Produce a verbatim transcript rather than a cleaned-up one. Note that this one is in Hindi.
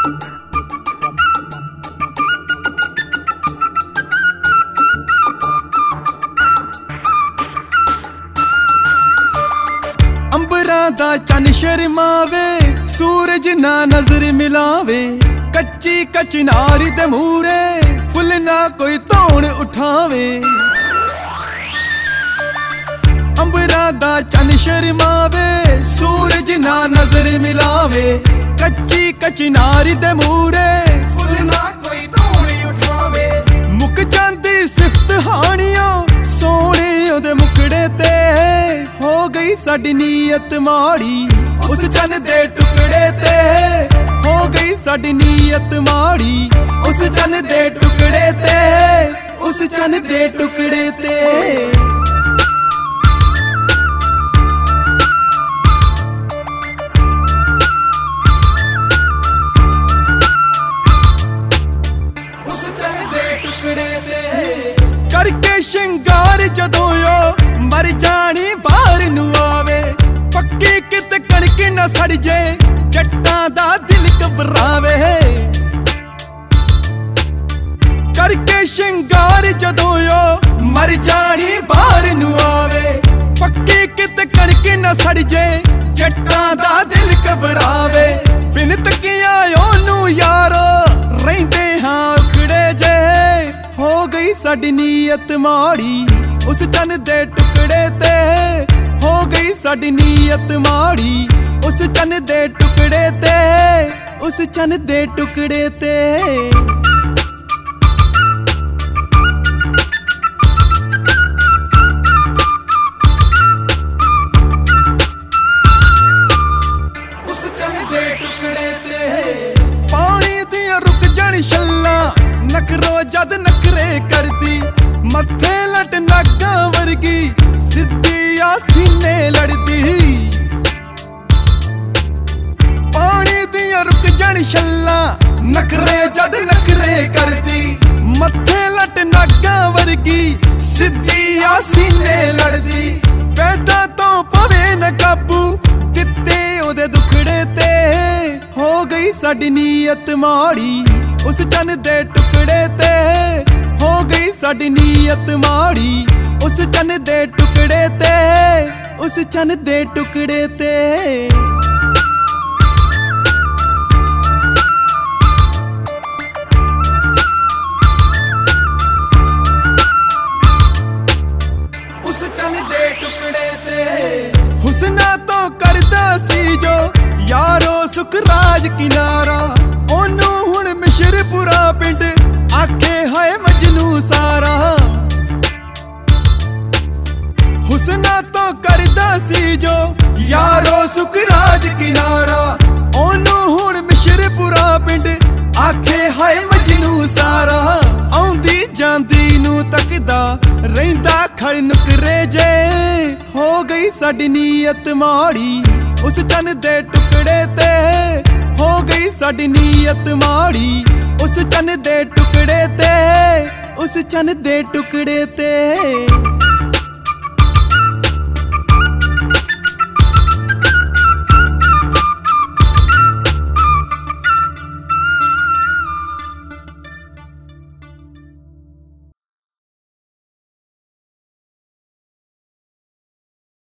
अंबरां दा चन शर्मावे, सूरज ना नजर मिलावे। कच्ची कचनारी दे मूरे फुल ना कोई तोड़ उठावे। अंबरां दा चन शर्मावे, सूरज ना नजर मिलावे। कच्ची कचनारी दे मूरे फुल ना कोई तोड़ उठावे। मुक जांदी सिफत हानियां सोने ओदे मुकड़े ते, हो गई साडी नीयत माड़ी उस चन दे टुकड़े ते। हो गई साडी नीयत माड़ी उस चन दे टुकड़े ते, उस चन दे टुकड़े ते। उस चन दे टुकड़े ते करके शिंगार जदों ओ मर जानी बाहर नू आवे। पक्की कित कणक न सड़ जे जट्टां दा दिल घबरावे। करके शिंगार जदों ओ मर जानी बाहर नू आवे। पक्की कित कणक न सड़ जे जट्टां दा दिल घबरावे। बिन तकिया ओनू यारो रहिंदे हां उखड़े जे, हो गई साडी नीयत माड़ी उस चन दे टुकड़े ते। हो गई साडी नीयत माड़ी उस चन दे टुकड़े ते, उस चन दे टुकड़े ते। उस चन दे टुकड़े ते पानी दियां रुक जान छल्लां, नखरो जद नखरे करदी। मत्थे लट नागां वर्गी सिद्धी आ सीने लड़दी। पानी दियां रुक जान छल्लां, नखरे जद नखरे करदी। मत्थे लट नागां वर्गी सिद्धी आ सीने लड़दी। पैदा तो पवे न काबू दित्ते ओदे दुखड़े ते, हो गई साडी नीयत माड़ी उस चन दे टुकड़े ते। हो गई साडी नीयत माड़ी उस चन दे टुकड़े ते, उस चन दे टुकड़े ते। उस चन दे टुकड़े ते हुस्ना तो करदा सी जो यारो सुखराज किनारा। ओनू हुण मिशरपुरा पिंड आखे हाय मजनू सारा। हुस्ना तो करदा सी जो यारो सुखराज किनारा। ओनू हुण मिशरपुरा पिंड आखे हाय मजनू सारा। आउंदी जांदी नू तकदा रहिंदा खड़ नुकरे जे, हो गई साडी नीयत माड़ी उस चन दे टुकड़े ते। हो गई साडी नीयत माड़ी उस चन दे टुकड़े ते, उस चन दे टुकड़े ते।